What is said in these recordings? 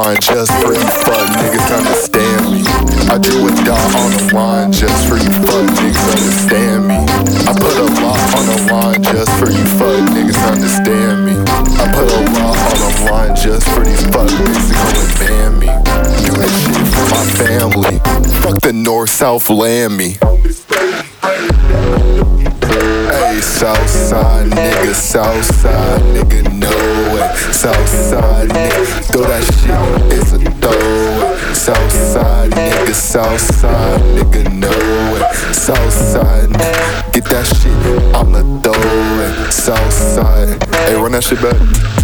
line just for you fuck niggas understand me. I drew a dot on the line just for you fuck niggas understand me. I put a lot on the line just for you fuck niggas understand me. I put a lot on the line just for these fuck niggas to come and ban me. Do this shit for my family. Fuck the north-south land me. Hey, Southside nigga, Southside nigga, no way. Southside nigga, throw that shit, it's a throwaway. Southside nigga, Southside nigga, no way. Southside nigga, get that shit, I'ma throw it. Southside, hey, run that shit back.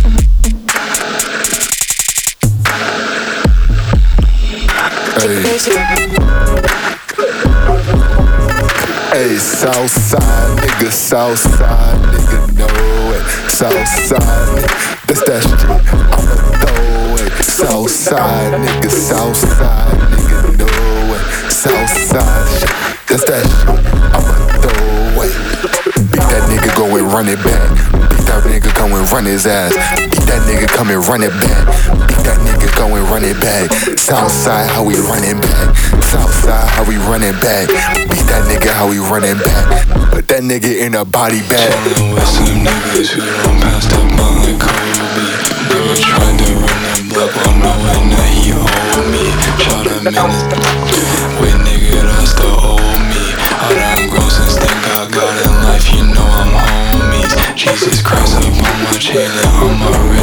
Hey, Southside nigga, Southside nigga, no way. Southside nigga, that's that shit, I'ma throw it. Southside nigga, Southside nigga, no way. Southside shit, that's that shit, I'ma throw it. Beat that nigga, go and run it back. Beat that nigga, go and run his ass. Beat that nigga, come and run it back. Beat that nigga, go and run it back. Southside, how we run it back. Southside, how we run it back. Beat that nigga, how we run it back. Put that nigga in a body bag. Chillin' with some niggas who don't pass that blunt like Kobe. Never tried to run that block while knowing that he hold me. Shot a minute, wait nigga, that's the old me. I done grown since think I got in life, you know I'm homies. Jesus Christ up on my chain, like on my wrist.